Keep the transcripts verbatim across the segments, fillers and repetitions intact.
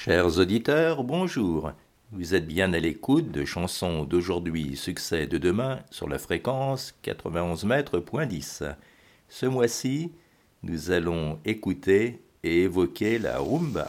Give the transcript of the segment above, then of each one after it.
Chers auditeurs, bonjour. Vous êtes bien à l'écoute de chansons d'aujourd'hui, succès de demain sur la fréquence quatre-vingt-onze mètres point dix. Ce mois-ci, nous allons écouter et évoquer la rumba.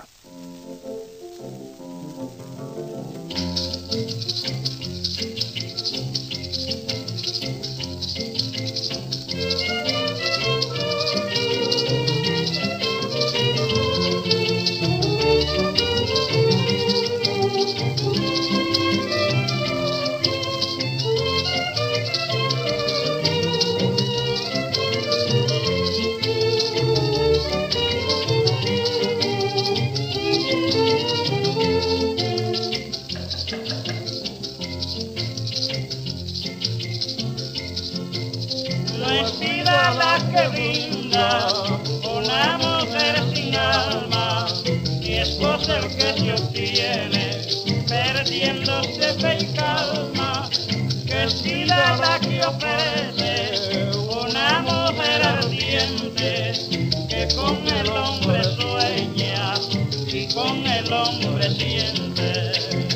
Que brinda una mujer sin alma, y es cosa el que se obtiene perdiéndose fe y calma. Que es vida la que ofrece una mujer ardiente, que con el hombre sueña y con el hombre siente.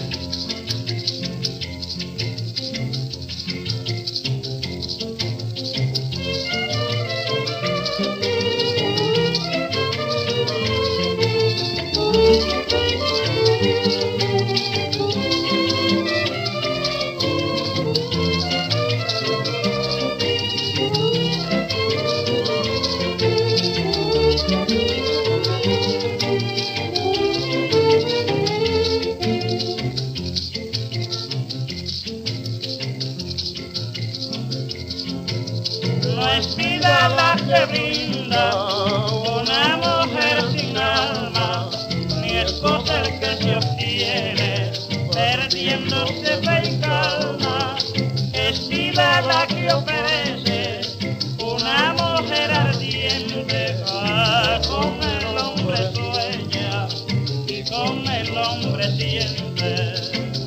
No es vida la que brinda una mujer sin alma, ni es cosa el que se obtiene perdiéndose fe y calma. Es vida la que ofrece una mujer ardiente, ah, con el hombre sueña y con el hombre siente.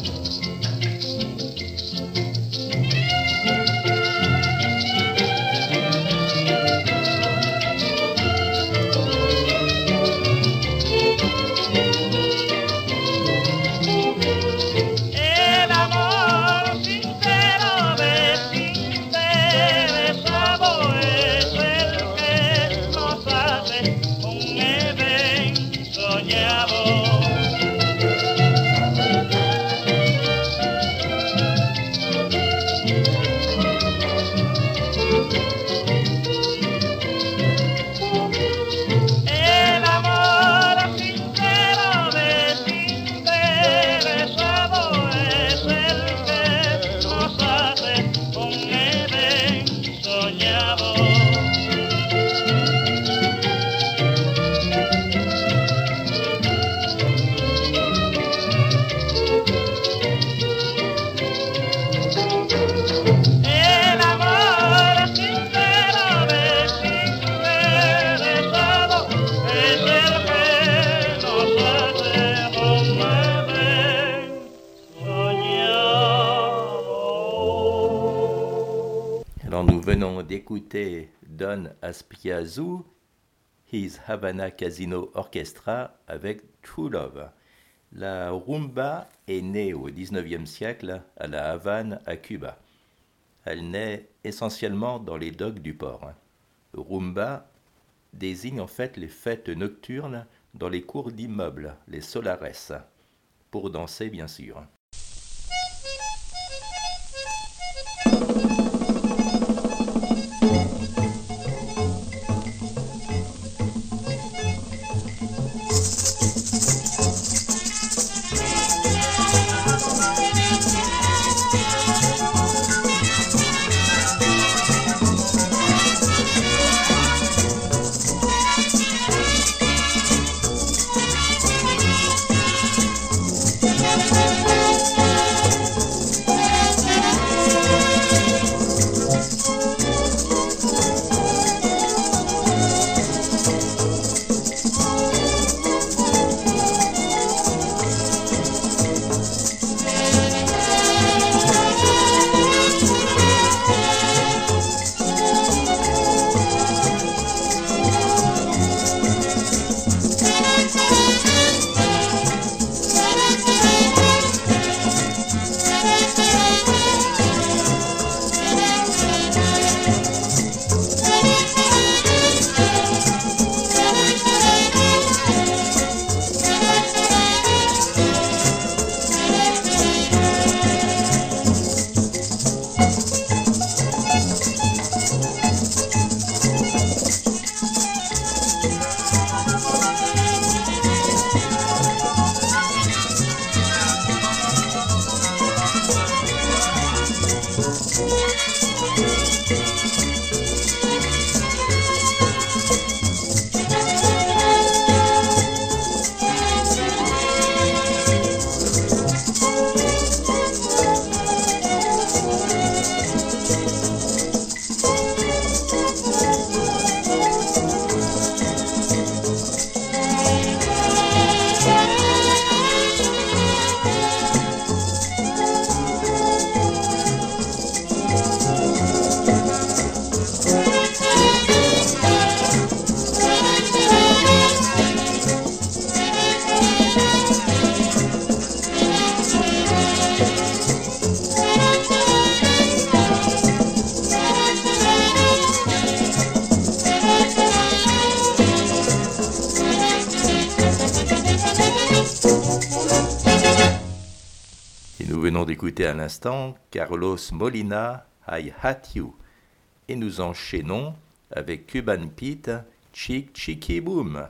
Alors nous venons d'écouter Don Aspiazu, His Havana Casino Orchestra avec True Love. La rumba est née au dix-neuvième siècle à La Havane, à Cuba. Elle naît essentiellement dans les docks du port. Rumba désigne en fait les fêtes nocturnes dans les cours d'immeubles, les solares, pour danser bien sûr. venons d'écouter à l'instant Carlos Molina, I Hate You. Et nous enchaînons avec Cuban Pete, Chick Chicky Boom.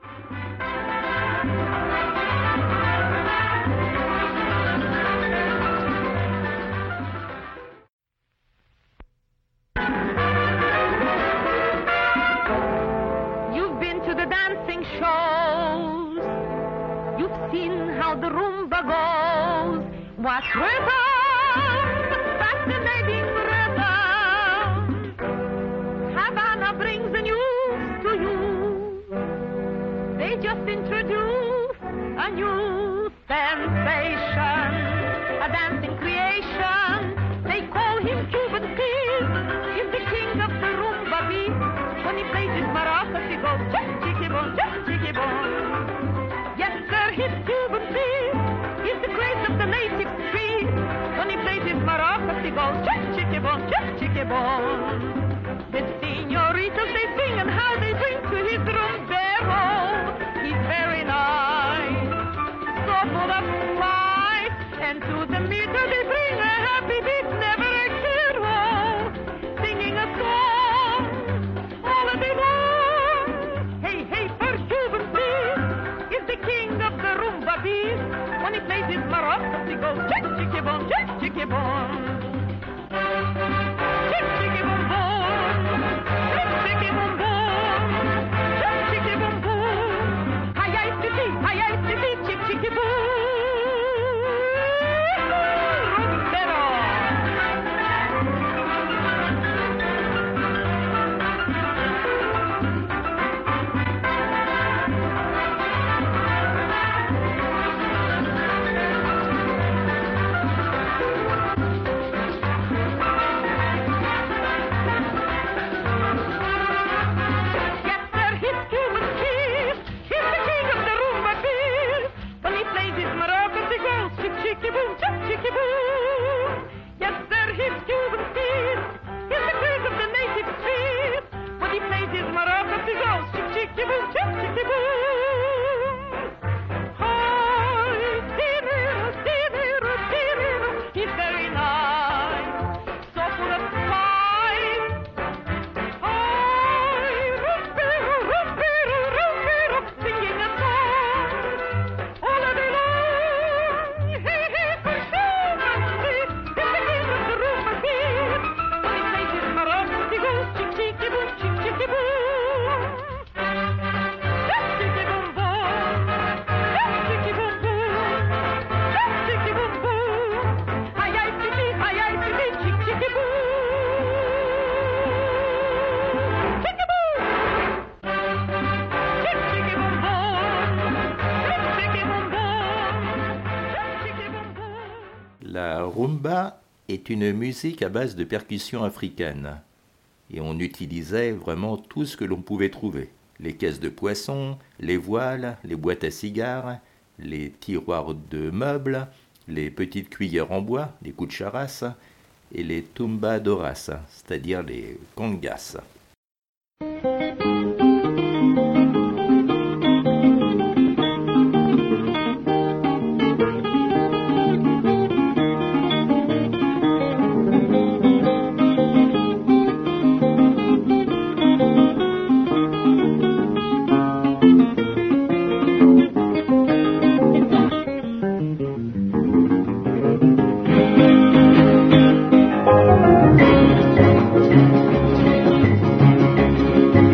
You've been to the dancing shows. You've seen how the rumba goes. What rhythm, fascinating rhythm. Havana brings the news to you. They just introduced a new sensation, a dancing creation. They call him Cuban Pete. He's the king of the rumba beat. When he plays his maracas, he goes chick chicky boom, chick chicky boom. Yes, sir, he's Cuban Pete. He's the grace of the native street. When he plays his maracas, he goes chick chicky boom, chick chicky boom. The señoritas, they sing and how they drink to his rumbero. He's very nice, so full of spice. And to the meter they bring a happy beat, never a hero, singing a song all of day long. Hey, hey, for Cuban Pete is the king of the rumba beat. When he plays his maracas, he goes chick chicky boom, chick chicky boom. Chick chicky boom boom, chick chicky boom boom, chick chicky boom boom. Hi hi titi, hi hi titi, chick chicky boom. Rumbero. Yes, sir, he's Cuban Pete. He's the king of the rumba beat. When he plays his maracas, he goes chick chicky boom, chick chicky boom. Yes, sir, he's Cuban Pete. He's the king of the native street. When he plays his maracas, he goes chick chicky boom, chick chicky boom. Hi, dee-dee-doo, dee-dee-doo, dee-dee-doo. He's very nice, so full of spice. Hi, rumbero, rumbero, rumbero, singing a song all of day long. Hey, hey, for Cuban Pete, he's the king of the rumba beat. When he plays his maracas, he goes chick chicky boom, chick chicky boom. Chick chicky boom boom, chick chicky boom boom, chick chicky boom boom. Hi hi titi, hi hi titi, chick chicky boom. Chicky boom. Chick chicky boom boom, chick chicky boom boom, chick chicky boom boom. La rumba est une musique à base de percussions africaines. Et on utilisait vraiment tout ce que l'on pouvait trouver. Les caisses de poissons, les voiles, les boîtes à cigares, les tiroirs de meubles, les petites cuillères en bois, les cucharas, et les tumbadoras, c'est-à-dire les congas. Chick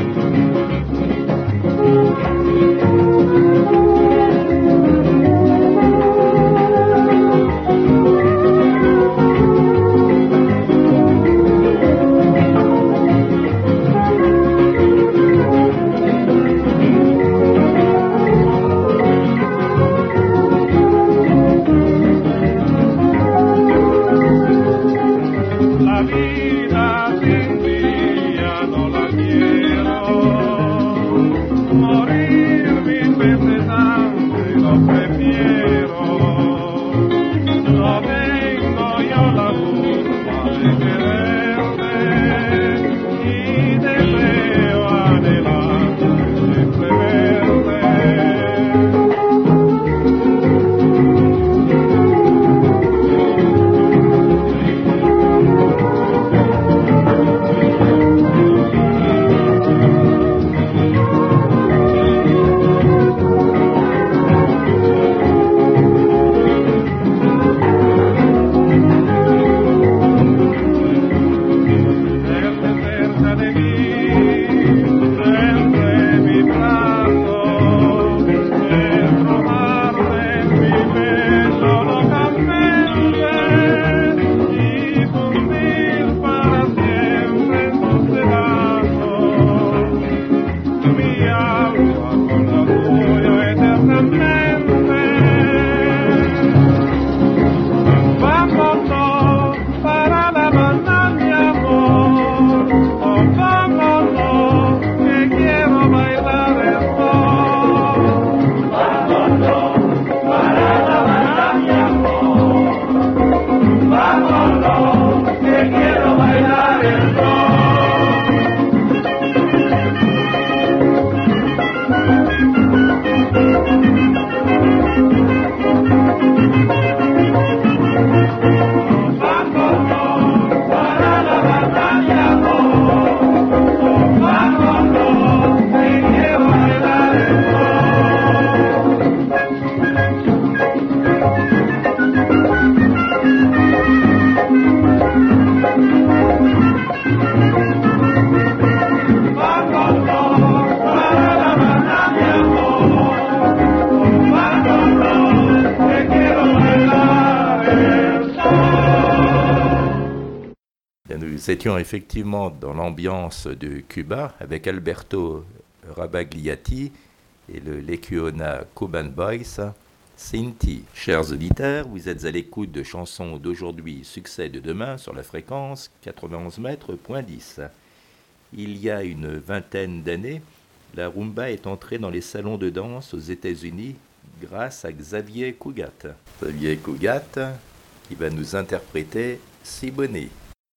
Nous étions effectivement dans l'ambiance de Cuba avec Alberto Rabagliati et le Lecuona Cuban Boys, Cinti. Chers auditeurs, vous êtes à l'écoute de chansons d'aujourd'hui, succès de demain sur la fréquence quatre-vingt-onze mètres point dix. Il y a une vingtaine d'années, la rumba est entrée dans les salons de danse aux États-Unis grâce à Xavier Cugat. Xavier Cugat qui va nous interpréter Siboney.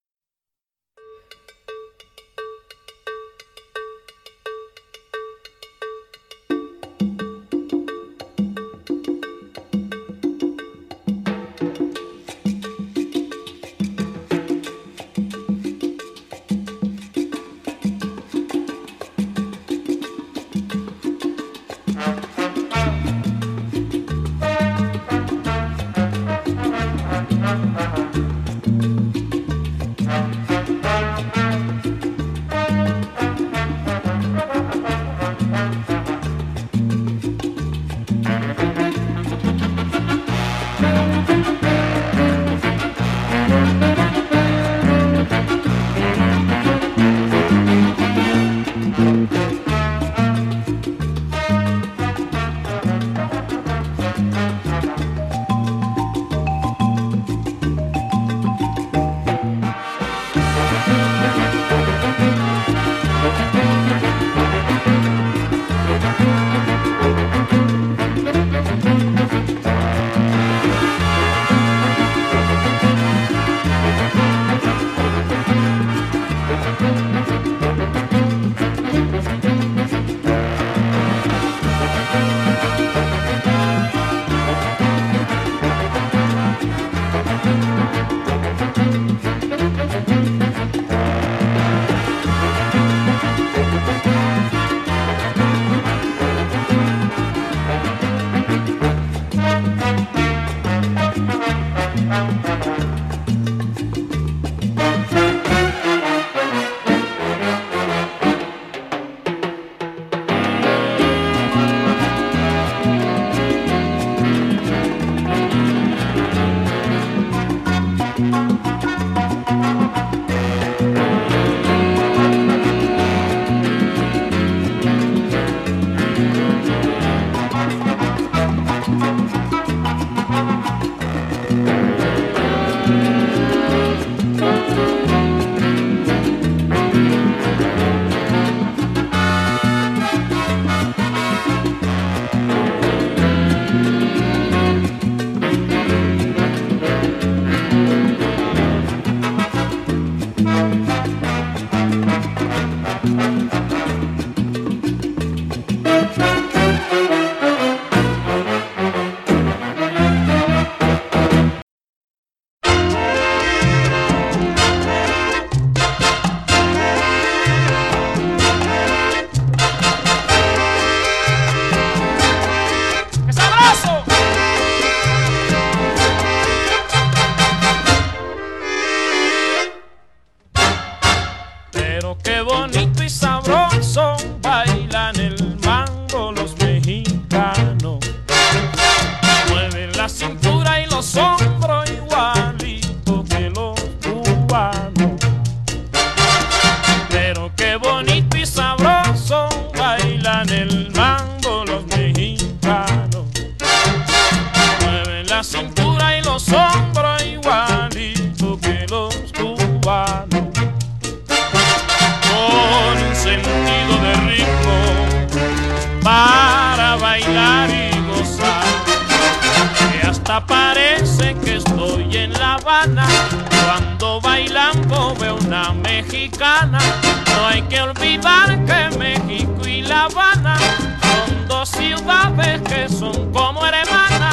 Parece que estoy en La Habana, cuando bailando veo una mexicana. No hay que olvidar que México y La Habana son dos ciudades que son como hermanas,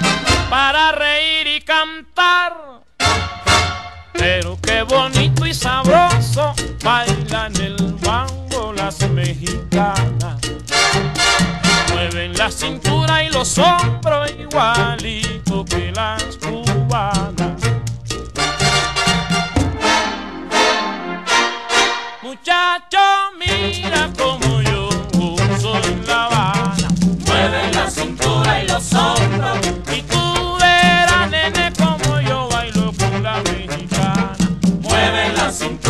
para reír y cantar. Pero qué bonito y sabroso bailan el mambo las mexicanas. Mueven la cintura y los hombros igualito que las cubanas. Muchacho, mira como yo soy en La Habana. Mueven la cintura y los hombros. Y tú verás, nene, como yo bailo con la mexicana. Mueven la cintura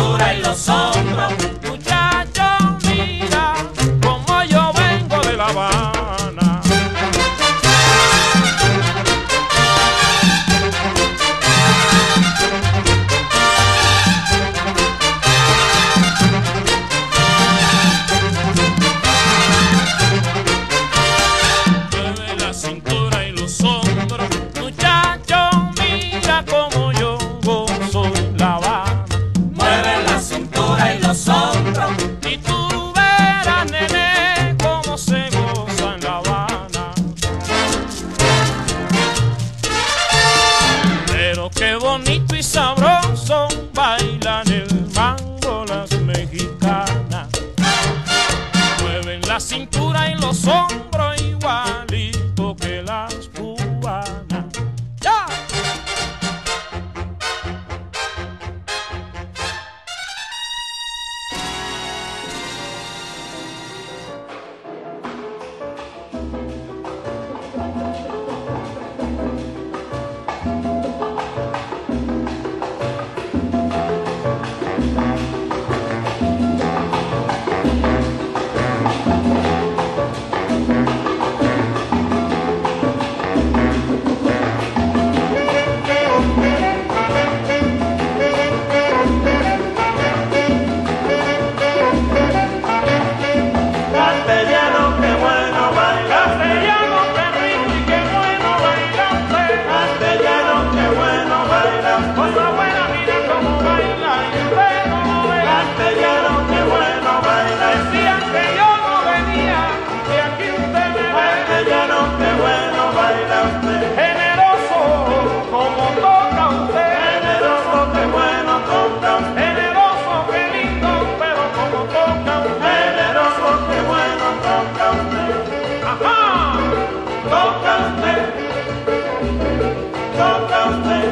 usted. Generoso como toca usted. Generoso, qué bueno toca usted. Generoso, qué lindo, pero como toca usted. Generoso, qué bueno toca usted. Ajá. Toca usted. Toca usted.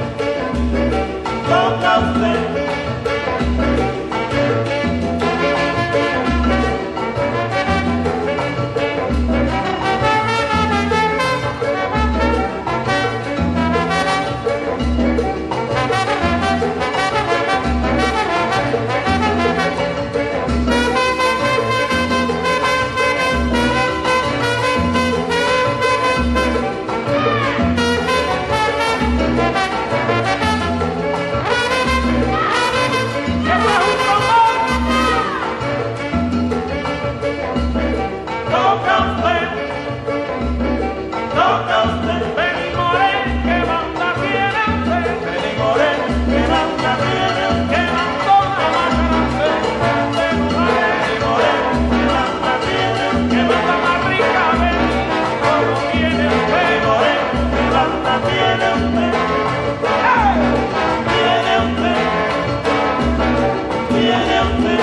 Toca usted. Toca usted. Toca usted. Benny Moré, que banda tiene usted. Benny Moré, que banda tiene usted. Que bandona más grande. Usted no sabe. Benny Moré, que banda tiene usted. Que banda más rica, Benny, como tiene usted. Benny Moré, que banda tiene usted. Tiene usted. Tiene usted.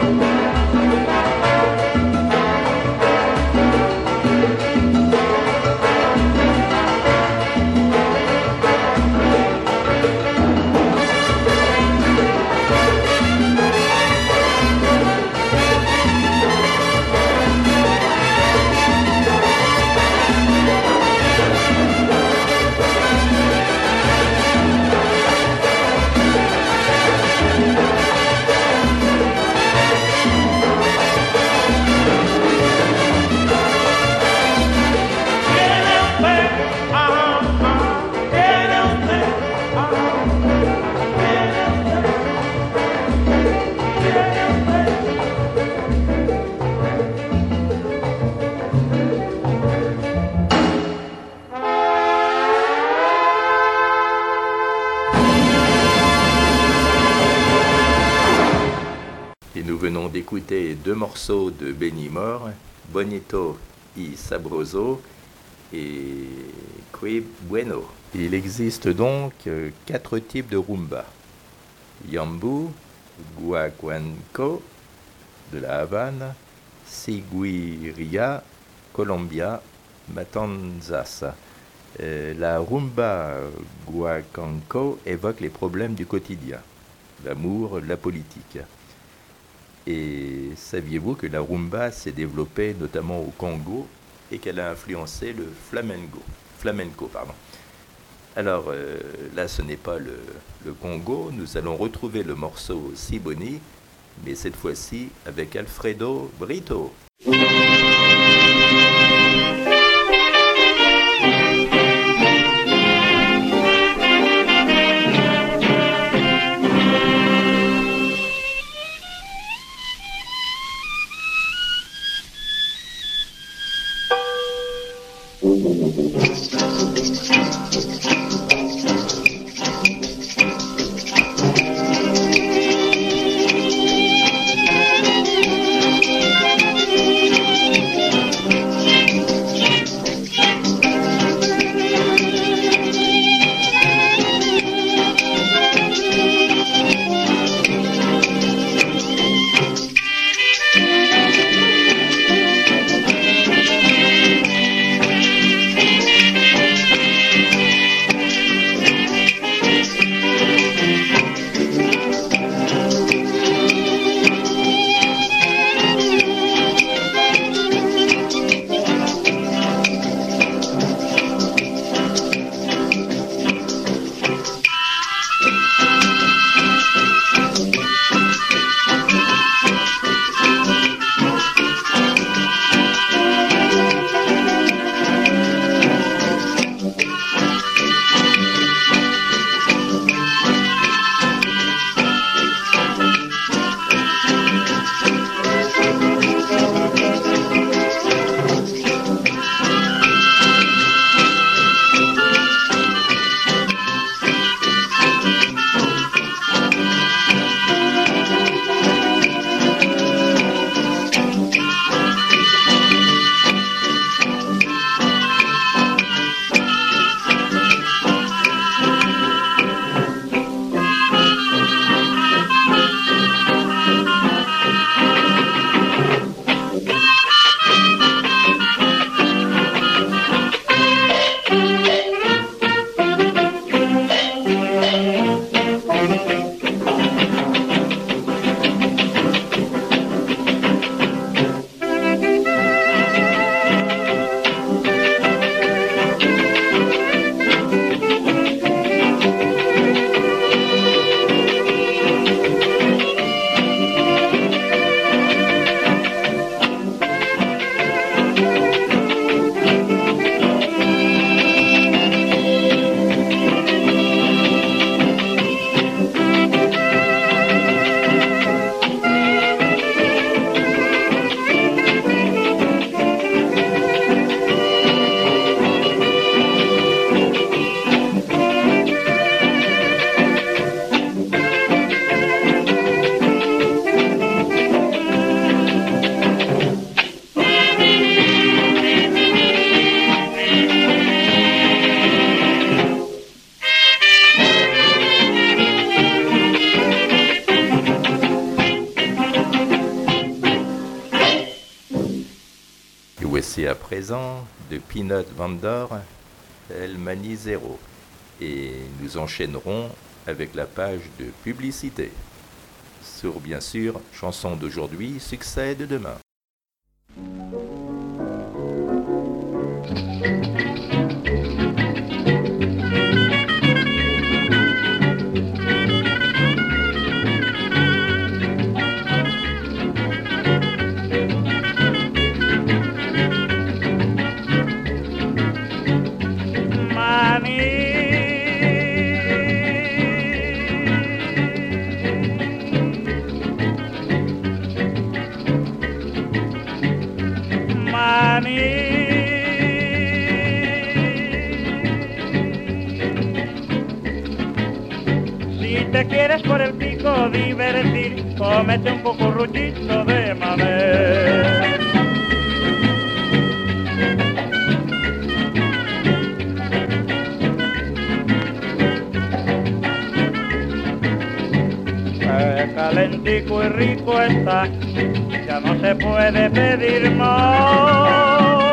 Tiene usted, ajá, ajá. Tiene usted. Ajá. Et nous venons d'écouter deux morceaux de Benny Moore, Bonito y Sabroso et Que Bueno. Il existe donc euh, quatre types de rumba. Yambu, Guaguanco de la Havane, Siguiria, Colombia, Matanzas. Euh, la rumba Guaguanco évoque les problèmes du quotidien, l'amour, la politique. Et saviez-vous que la rumba s'est développée notamment au Congo et qu'elle a influencé le flamenco, flamenco pardon. Alors euh, là, ce n'est pas le, le Congo, nous allons retrouver le morceau Siboni, mais cette fois-ci avec Alfredo Brito. présent de Peanut Vendor, El Manisero. Et nous enchaînerons avec la page de publicité. Sur, bien sûr, chanson d'aujourd'hui, succès de demain. Te quieres por el pico divertir, cómete un poco ruchito de maní. Qué calentico y rico está, ya no se puede pedir más.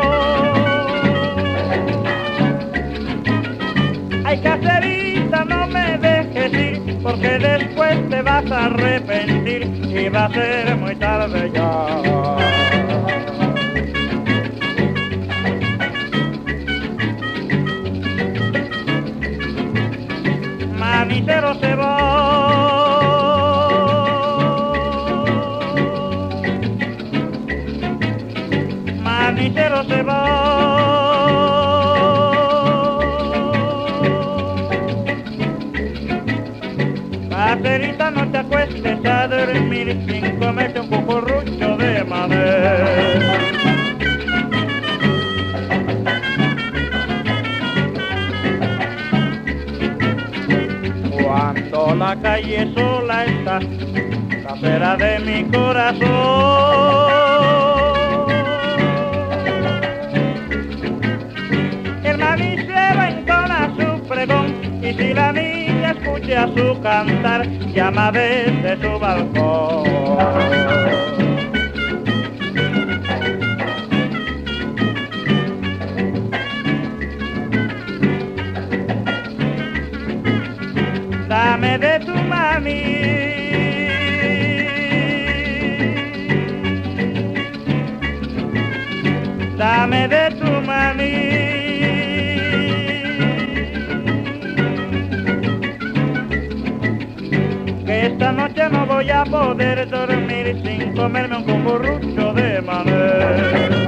Ay, caserita, no me dejes ir, porque después te vas a arrepentir y va a ser muy tarde ya. Manicero se va, manicero se va. Caserita, no te acuestes a dormir sin comerte un cucurrucho de maní. Cuando la calle sola está, casera de mi corazón, el manicero entona su pregón, y si la niña escucha su cantar, llama desde su balcón. Dame de tu maní, dame de tu maní. Que esta noche no voy a poder dormir sin comerme un cucurrucho de maní.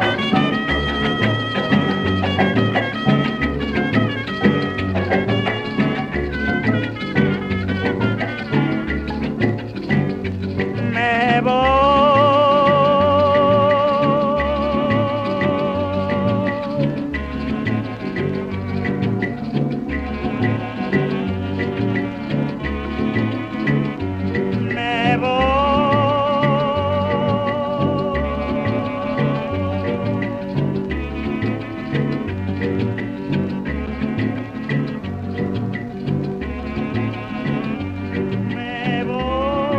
Me voy, me voy. Me voy.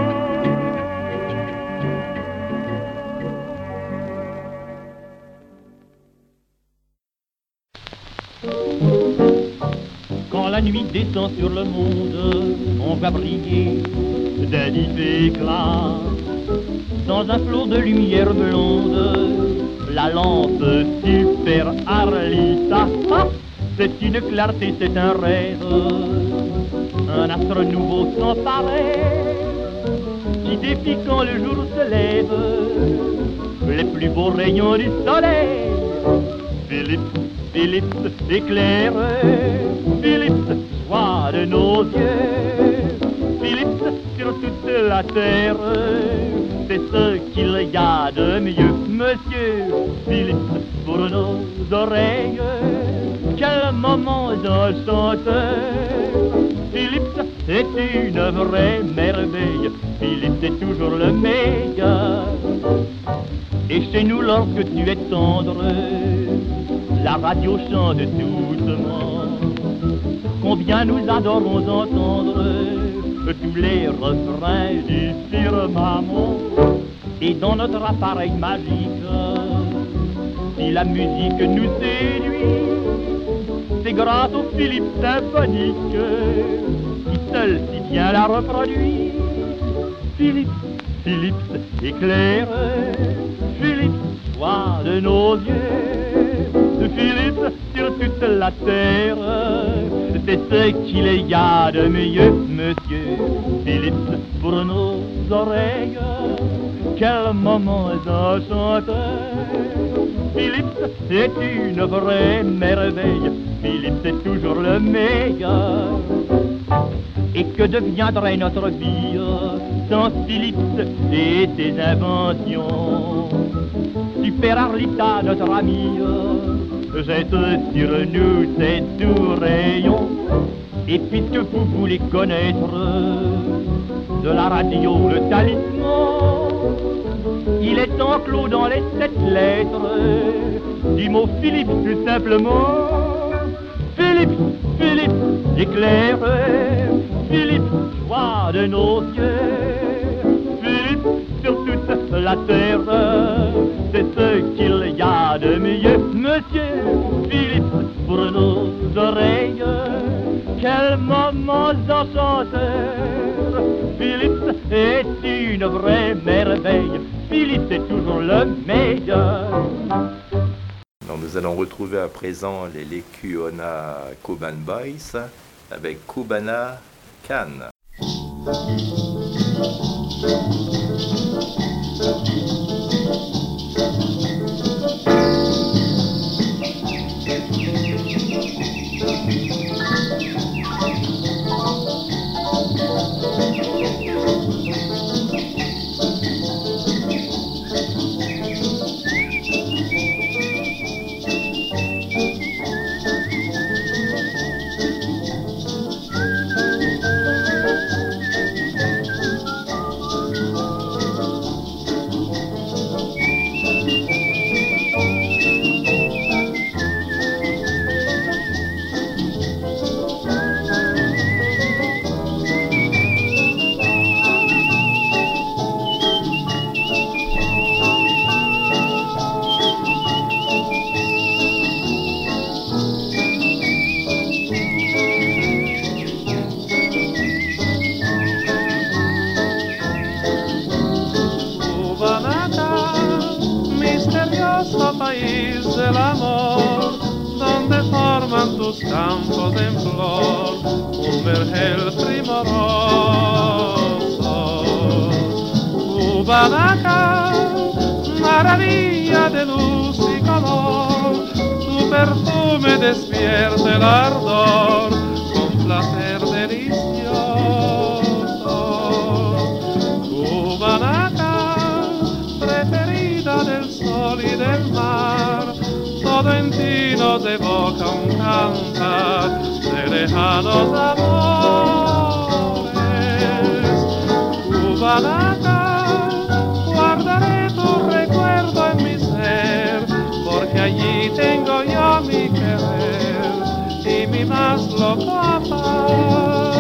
Quand la nuit descend sur le monde, on va briller d'un vif éclat. Dans un flot de lumière blonde, la lampe super Arlita. Ah, c'est une clarté, c'est un rêve, un astre nouveau sans pareil, qui défie quand le jour se lève les plus beaux rayons du soleil. Philippe, Philippe, éclaire, Philippe, sois de nos yeux, Philippe, sur toute la terre, c'est ce qu'il y a de mieux. Monsieur Philippe, pour nos oreilles, quel moment enchanteur. Philippe est une vraie merveille, Philippe est toujours le meilleur. Et chez nous, lorsque tu es tendre, la radio chante doucement. Combien nous adorons entendre tous les refrains du firmament. Et dans notre appareil magique, si la musique nous séduit, c'est grâce au Philippe symphonique qui seul si bien la reproduit. Philippe, Philippe éclaire, Philippe soin de nos yeux, Philippe sur toute la terre, c'est ce qu'il y a de mieux, monsieur. Philippe pour nos oreilles, quel moment enchanteur. Philippe est une vraie merveille, Philippe c'est toujours le meilleur. Et que deviendrait notre vie sans Philippe et ses inventions? Super Arlita, notre ami, jette sur nous ses doux rayons. Et puisque vous voulez connaître de la radio le talisman, il est enclos dans les sept lettres du mot Philippe tout simplement. Philippe, Philippe, éclaire, Philippe, joie de nos yeux, Philippe sur toute la terre, c'est ce qu'il y a de mieux, monsieur. Philippe pour nos oreilles, quel moment enchanteur. Philippe est une vraie merveille, Philippe c'est toujours le meilleur. Alors nous allons retrouver à présent les Lecuona Cuban Boys avec Cubana Can. País del amor, donde forman tus campos en flor un vergel primoroso. Cubanaca, maravilla de luz y color, tu perfume despierta el ardor con placer delicioso. Cubanaca, preferida del sol y del mar, todo en ti nos evoca un cantar de lejanos amores. Cubanaca, guardaré tu recuerdo en mi ser, porque allí tengo yo mi querer y mi más loco amor.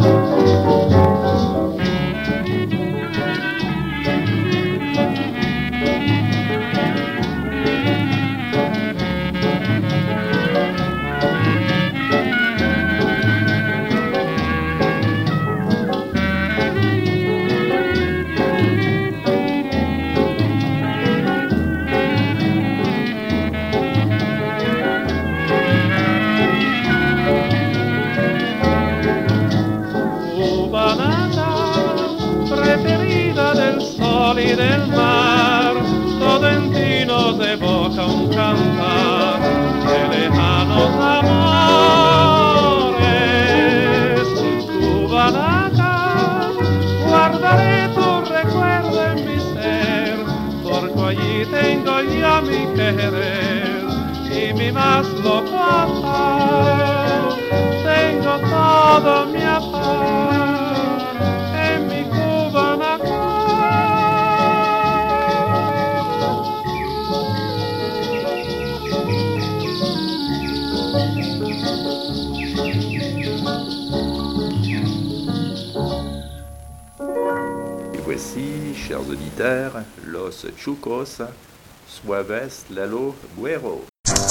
Y del mar, todo en ti nos evoca un cantar de lejanos amores. Cubanaca, guardaré tu recuerdo en mi ser, porque allí tengo yo mi querer y mi más loco amor. Tengo todo mi amor en mi Cubanaca. Et voici, chers auditeurs, Los Chucos Suaves Lalo Güero.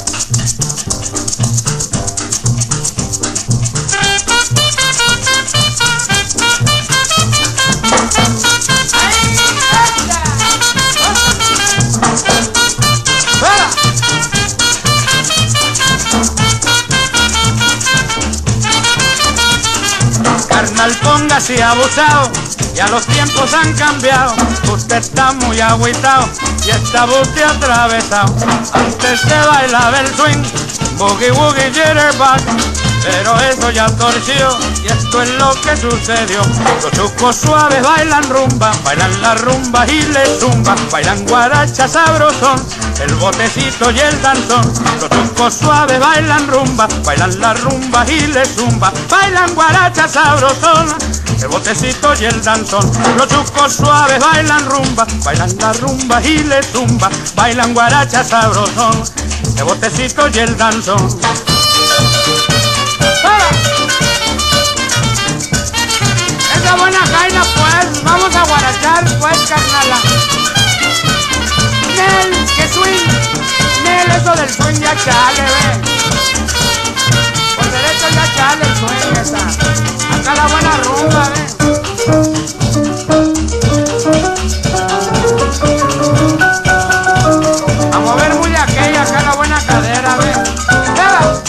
Carnal, póngase abusado, ya los tiempos han cambiado. Usted está muy agüitado y está usted atravesado. Antes se bailaba el swing, boogie woogie jitterbug, pero eso ya torció y esto es lo que sucedió. Los chucos suaves bailan rumba, bailan la rumba y le zumba, bailan guaracha sabrosón, el botecito y el danzón. Los chucos suaves bailan rumba, bailan la rumba y le zumba, bailan guaracha sabrosón, el botecito y el danzón. Los chucos suaves bailan rumba, bailan la rumba y le zumba, bailan guaracha sabrosón, el botecito y el danzón. Esa buena jaina pues, vamos a guarachar pues, carnala. Nel, que swing, Nel, eso del swing ya chale, ve. Por derecho ya chale el swing esa. Acá la buena rumba, ve. A mover muy aquella, acá la buena cadera, ve. ¡Eva!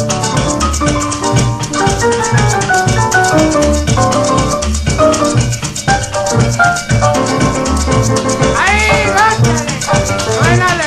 ¡Ahí, bájale! ¡Suénale,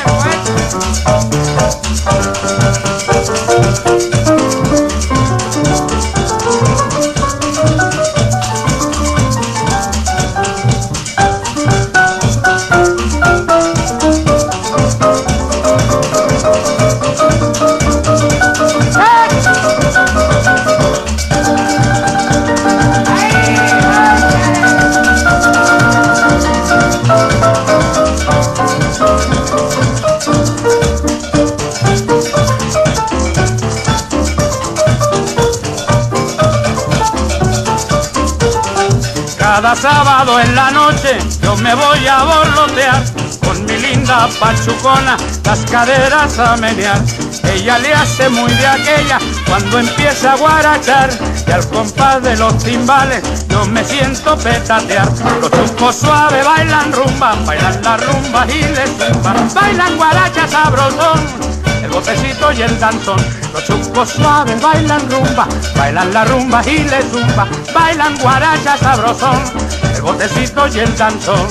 Cada sábado en la noche yo me voy a borlotear con mi linda pachucona, las caderas a menear. Ella le hace muy de aquella cuando empieza a guarachar y al compás de los timbales yo me siento petatear. Los chucos suaves bailan rumba, bailan la rumba y le zumba, bailan guaracha sabrosón, el botecito y el danzón. Los chucos suaves bailan rumba, bailan la rumba y le zumba, bailan guaracha sabrosón, el botecito y el danzón.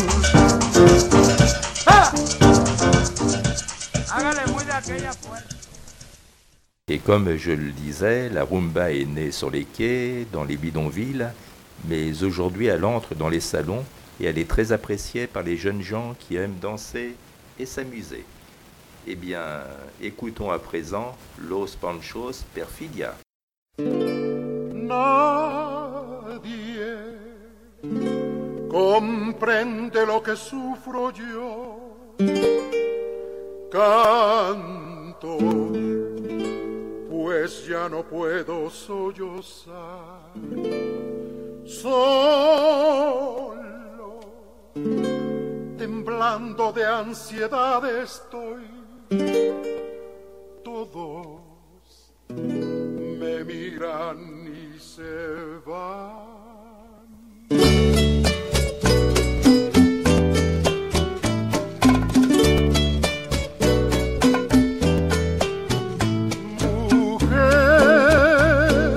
¡Ah! Hágale muy de aquella fuerza. Et comme je le disais, la rumba est née sur les quais, dans les bidonvilles, mais aujourd'hui elle entre dans les salons et elle est très appréciée par les jeunes gens qui aiment danser et s'amuser. Eh bien, écoutons à présent Los Panchos Perfidia. Nadie comprende lo que sufro yo. Canto, pues ya no puedo sollozar. Solo, temblando de ansiedad estoy. Todos me miran y se van. Mujer,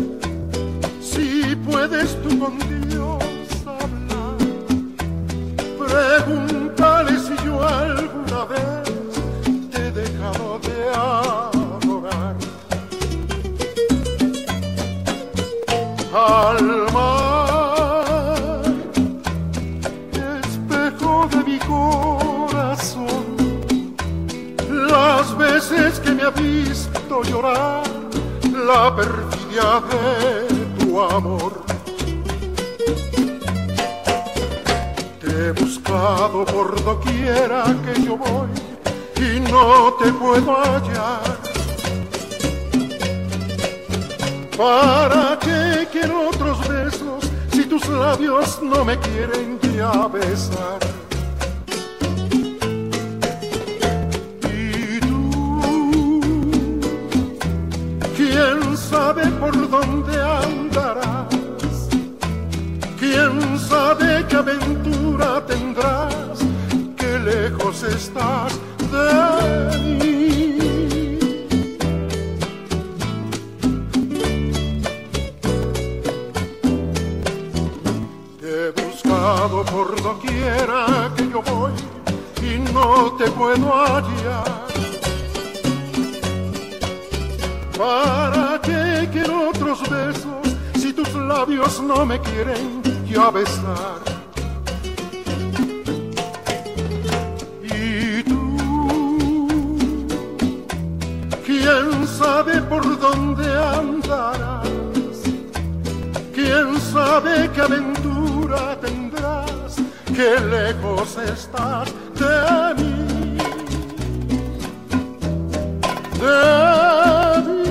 si puedes tú con Dios hablar, pregúntale si yo alguna vez te he dejado de adorar. Al mar, espejo de mi corazón, las veces que me ha visto llorar, la perfidia de tu amor. Te he buscado por doquiera que yo voy y no te puedo hallar. ¿Para qué quiero otros besos si tus labios no me quieren ya besar? quién sabe por dónde andarás, quién sabe qué aventura tendrás, qué lejos estás de mí. Te he buscado por doquiera que yo voy y no te puedo hallar. ¿Para qué quiero otros besos si tus labios no me quieren ya besar? Y tú, quién sabe por dónde andarás, quién sabe qué aventura tendrás, qué lejos estás de mí, de mí.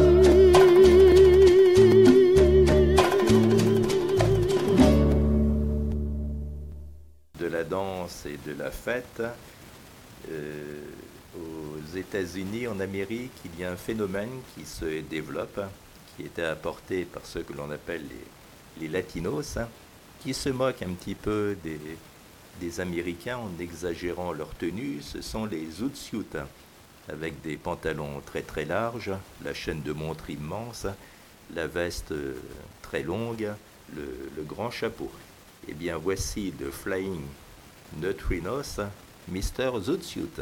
De la danse et de la fête, euh, aux États-Unis, en Amérique, il y a un phénomène qui se développe, qui était apporté par ceux que l'on appelle les, les latinos, hein, qui se moquent un petit peu des, des Américains en exagérant leur tenue. Ce sont les zoot-suits, avec des pantalons très très larges, la chaîne de montre immense, la veste très longue, le, le grand chapeau. Eh bien, voici de Flying Neutrinos, mister Zoot-Suit.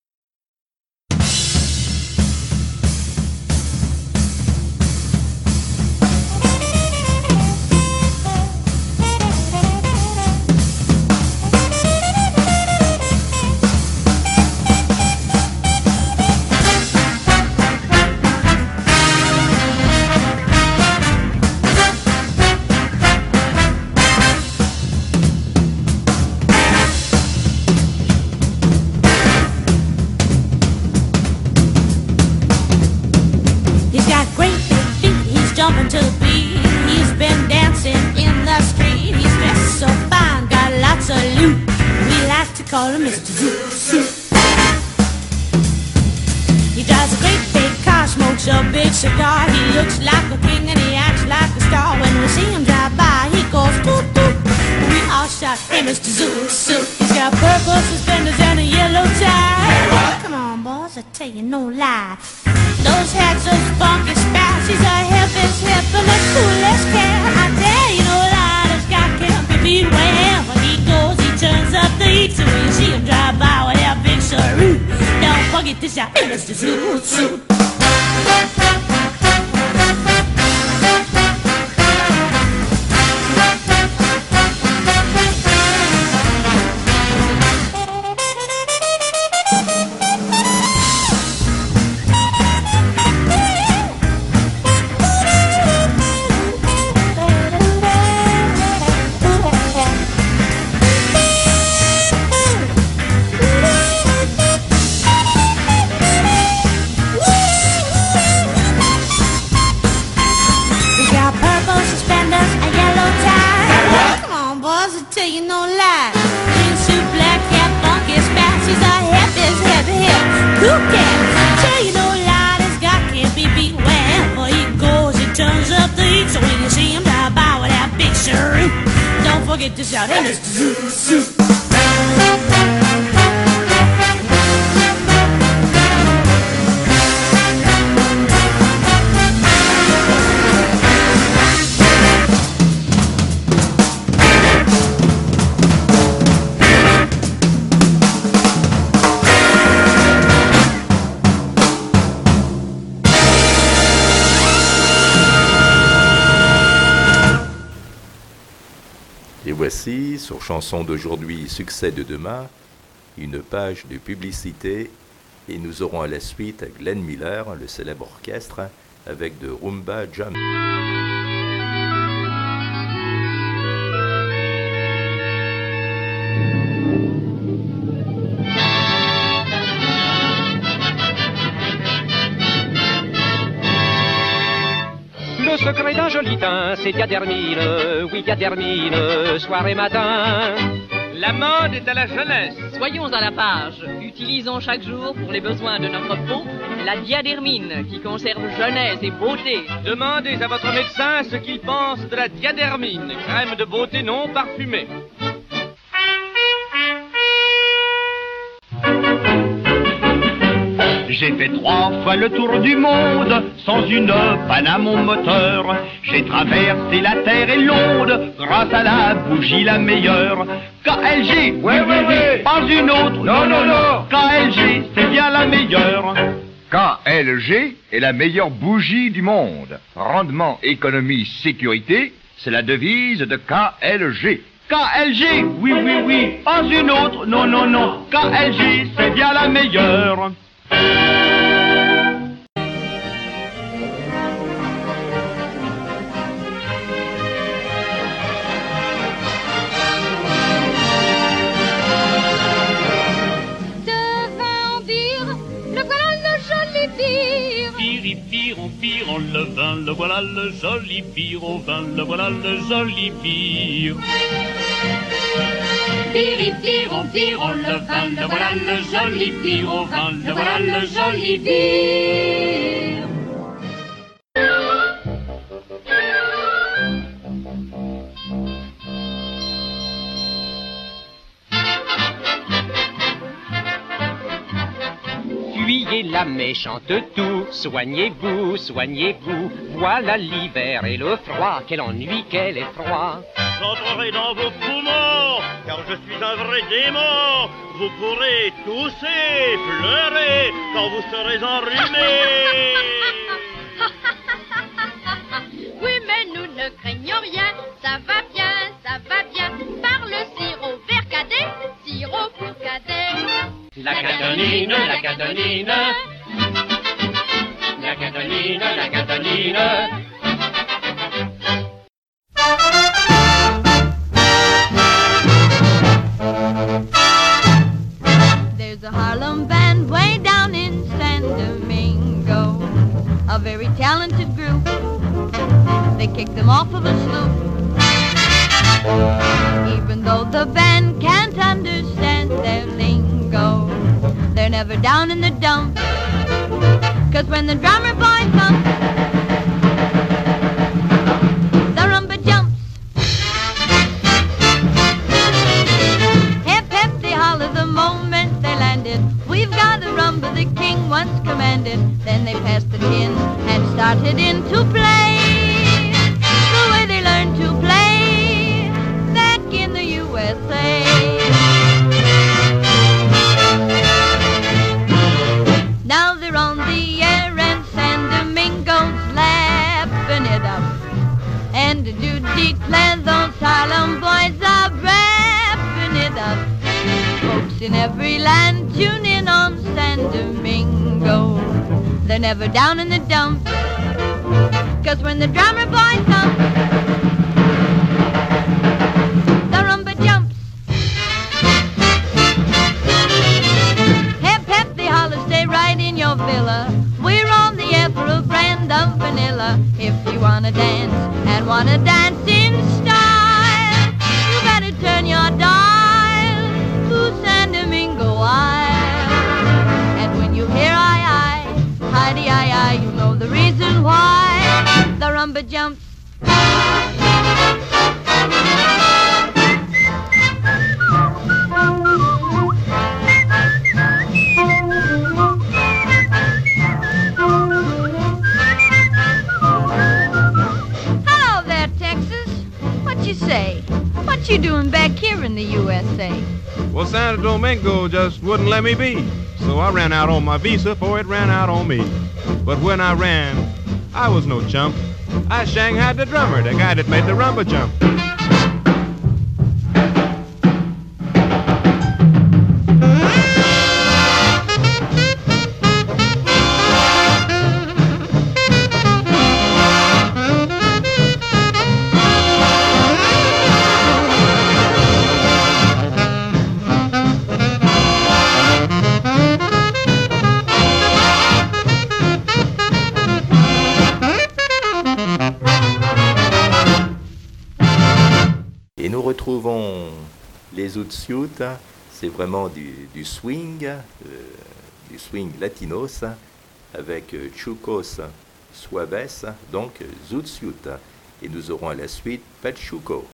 Call him Mister Zoot Suit. He drives a great big car, smokes a big cigar. He looks like a king and he acts like a star. When we see him drive by, he goes toot toot. We all shout, hey Mister Zoot Suit. He's got purple suspenders and a yellow tie. Come on, boys, I tell you no lie. Those hats are funky spats. He's a hip as hip and the coolest cat. I tell you no lie, this guy can't be beat. Wherever he goes, he turns up the heat. So when you see him drive by with that big Saru, don't forget to shout, hey Mister Zoot Suit. Get this out, hey Mister Zoot Suit. Voici, sur Chanson d'aujourd'hui, Succès de demain, une page de publicité et nous aurons à la suite Glenn Miller, le célèbre orchestre, avec de Rumba Jam. Le secret d'un joli teint, c'est Diadermine, oui Diadermine, soir et matin. La mode est à la jeunesse. Soyons à la page. Utilisons chaque jour pour les besoins de notre peau la diadermine qui conserve jeunesse et beauté. Demandez à votre médecin ce qu'il pense de la diadermine, crème de beauté non parfumée. J'ai fait trois fois le tour du monde sans une panne à mon moteur. J'ai traversé la terre et l'onde grâce à la bougie la meilleure. K L G, oui, oui, oui, oui, pas une autre. Non, non, non. K L G, c'est bien la meilleure. K L G est la meilleure bougie du monde. Rendement, économie, sécurité, c'est la devise de K L G. K L G, oui, oui, oui, pas une autre. Non, non, non. K L G, c'est bien la meilleure. Piron, Piron, le vin, le voilà le joli pire au vin, le voilà le joli pire. Piri, Piron, Piron, le vin, le voilà le joli pire au vin, le voilà le joli pire. Fuyez la méchante toux, soignez-vous, soignez-vous. Voilà l'hiver et le froid, quel ennui, quel effroi. J'entrerai dans vos poumons, car je suis un vrai démon. Vous pourrez tousser, pleurer, quand vous serez enrhumés. Oui, mais nous ne craignons rien, ça va bien, ça va bien. Par le sirop vert cadet, sirop pour cadet. La catonine, la catonine, la catonine, la catonine. There's a Harlem band way down in San Domingo, a very talented group. They kicked them off of a sloop. Even though the band can't understand their lingo, they're never down in the dumps. Cause when the drummer boy thumps, the rumba jumps. Hip hip they holler the moment they landed. We've got the rumba the king once commanded. Then they passed the tin and started in to play the way they learned to play back in the U S A. Now they're on the air and San Domingo's lapping it up. And I do declare those Harlem boys are wrapping it up. Folks in every land tune in on San Domingo. They're never down in the dumps. Cause when the drummer boy thumps, the rumba jumps. Hip hip they holler, stay right in your villa. We're on the air for a brand of vanilla. If you wanna dance and wanna dance in style, you better turn your dial to San Domingo Isle. And when you hear aye aye, hidey aye aye, you know the reason why the rumba jumps. Hello there, Texas. What you say? What you doing back here in the U S A? Well, Santo Domingo just wouldn't let me be. So I ran out on my visa before it ran out on me. But when I ran, I was no chump. I shanghaied the drummer, the guy that made the rumba jump. Et nous retrouvons Les Zoot-Suit, c'est vraiment du, du swing, euh, du swing latinos, avec euh, Chucos Suaves, donc Zoot-Suit. Et nous aurons à la suite Pachuco.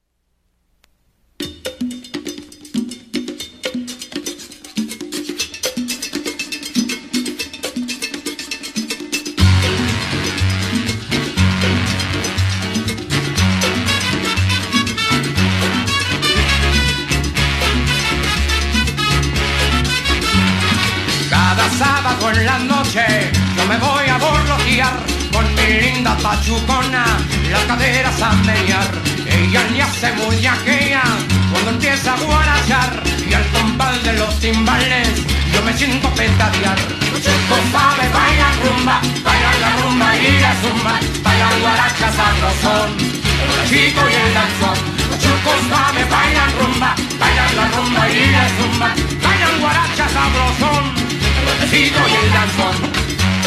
Cada sábado en la noche yo me voy a borlotear con mi linda pachucona, las caderas a menear. Ella ni hace muñequea cuando empieza a guarachar, y al compás de los timbales yo me siento petadear. Chuco sabe bailar rumba, bailar la rumba y la zumba, bailar guaracha sabrosón, el chico y el danzón. Chuco sabe bailar rumba, bailar la rumba y la zumba, bailar guaracha sabrosón, el chico y el danzón.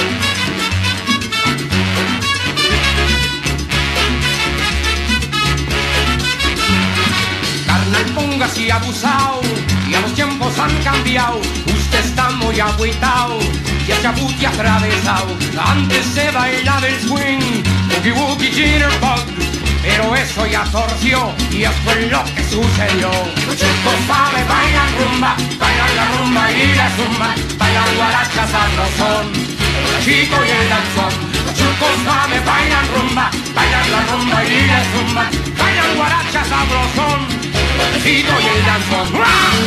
Carnal, póngase y abusado, ya los tiempos han cambiado. Usted está muy agüitao y el chabuti atravesado. Antes se bailaba el swing, boogie woogie jitterbug, pero eso ya torció y eso fue lo que sucedió. Chuco sabe bailar rumba, bailar la rumba y la zumba, bailar guaracha sabrosón, el chico y el danzón. Chuco sabe bailar rumba, bailar la rumba y la zumba, bailar guaracha sabrosón, el chico y el danzón.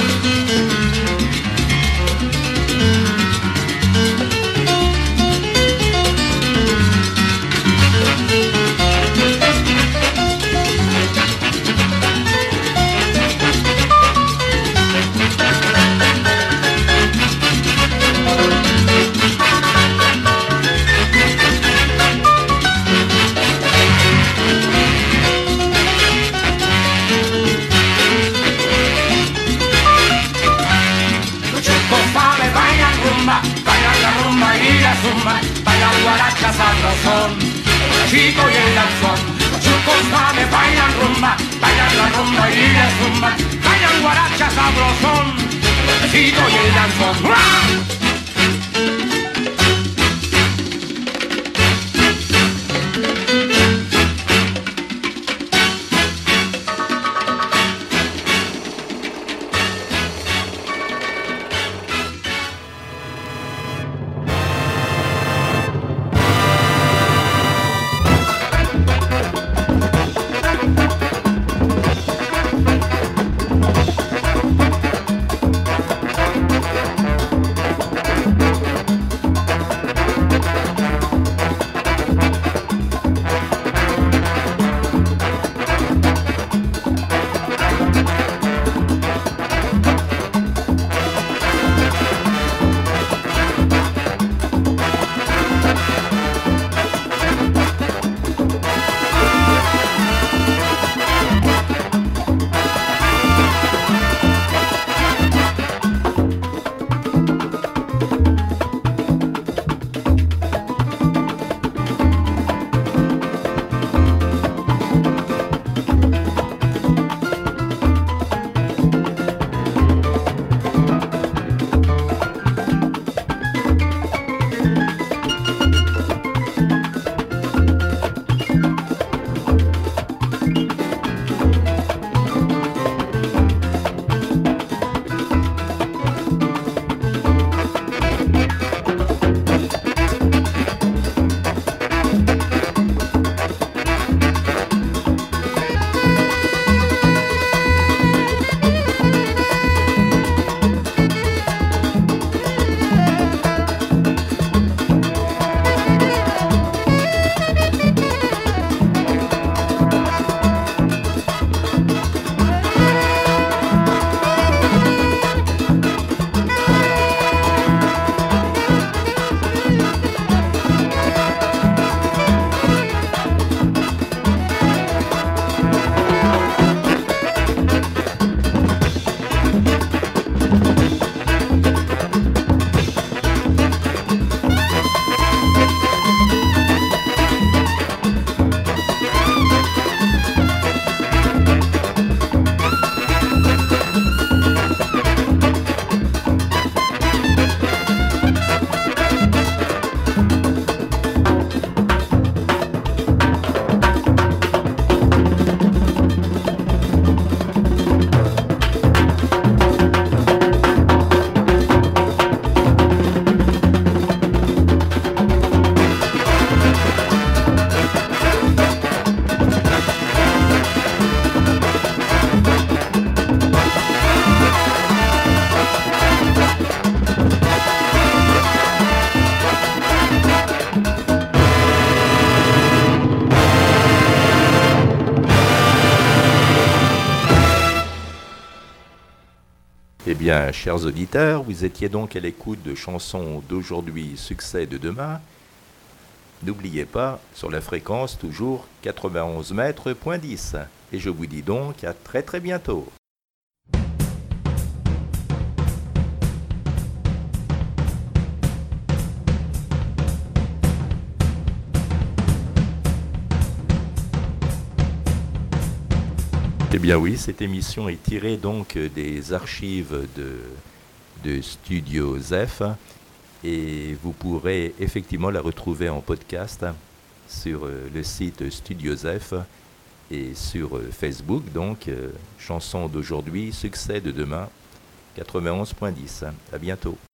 Bailan guaracha sabrosón, el chico y el danzón. Los chucos sabe bailan rumba, bailan la rumba y la zumba, bailan guaracha sabrosón, el chico y el danzón. Eh bien, chers auditeurs, vous étiez donc à l'écoute de chansons d'aujourd'hui, succès de demain. N'oubliez pas, sur la fréquence, toujours quatre-vingt-onze mètres, point dix. Et je vous dis donc à très très bientôt. Eh bien oui, cette émission est tirée donc des archives de, de Studio Zef et vous pourrez effectivement la retrouver en podcast sur le site Studio Zef et sur Facebook, donc euh, chanson d'aujourd'hui, succès de demain, quatre-vingt-onze point dix. À bientôt.